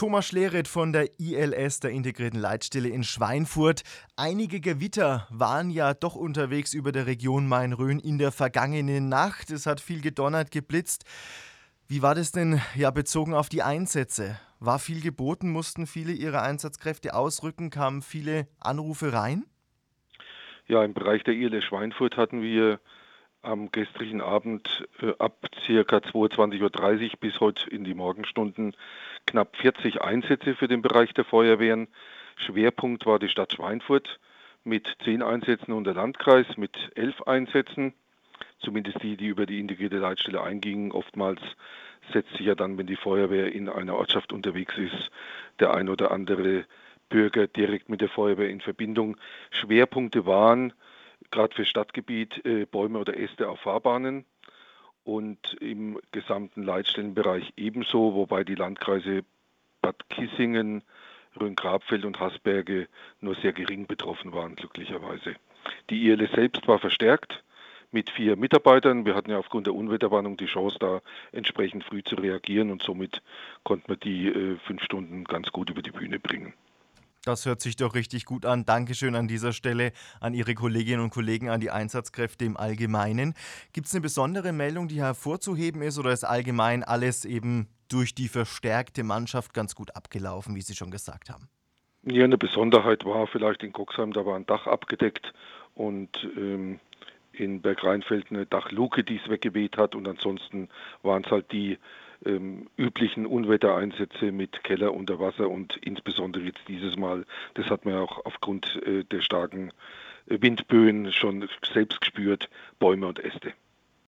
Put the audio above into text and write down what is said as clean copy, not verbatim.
Thomas Schleret von der ILS, der Integrierten Leitstelle in Schweinfurt. Einige Gewitter waren ja doch unterwegs über der Region Main-Rhön in der vergangenen Nacht. Es hat viel gedonnert, geblitzt. Wie war das denn bezogen auf die Einsätze? War viel geboten? Mussten viele ihrer Einsatzkräfte ausrücken? Kamen viele Anrufe rein? Ja, im Bereich der ILS Schweinfurt hatten wir am gestrigen Abend ab ca. 22:30 Uhr bis heute in die Morgenstunden knapp 40 Einsätze für den Bereich der Feuerwehren. Schwerpunkt war die Stadt Schweinfurt mit 10 Einsätzen und der Landkreis mit 11 Einsätzen. Zumindest die über die integrierte Leitstelle eingingen. Oftmals setzt sich ja dann, wenn die Feuerwehr in einer Ortschaft unterwegs ist, der ein oder andere Bürger direkt mit der Feuerwehr in Verbindung. Schwerpunkte waren gerade für Stadtgebiet Bäume oder Äste auf Fahrbahnen und im gesamten Leitstellenbereich ebenso, wobei die Landkreise Bad Kissingen, Rhön-Grabfeld und Hasberge nur sehr gering betroffen waren, glücklicherweise. Die ILS selbst war verstärkt mit 4 Mitarbeitern. Wir hatten ja aufgrund der Unwetterwarnung die Chance, da entsprechend früh zu reagieren und somit konnten wir die 5 Stunden ganz gut über die Bühne bringen. Das hört sich doch richtig gut an. Dankeschön an dieser Stelle an Ihre Kolleginnen und Kollegen, an die Einsatzkräfte im Allgemeinen. Gibt es eine besondere Meldung, die hervorzuheben ist, oder ist allgemein alles eben durch die verstärkte Mannschaft ganz gut abgelaufen, wie Sie schon gesagt haben? Ja, eine Besonderheit war vielleicht in Coxheim, da war ein Dach abgedeckt und in Bergrheinfeld eine Dachluke, die es weggeweht hat, und ansonsten waren es halt die üblichen Unwettereinsätze mit Keller unter Wasser und insbesondere jetzt dieses Mal, das hat man ja auch aufgrund der starken Windböen schon selbst gespürt, Bäume und Äste.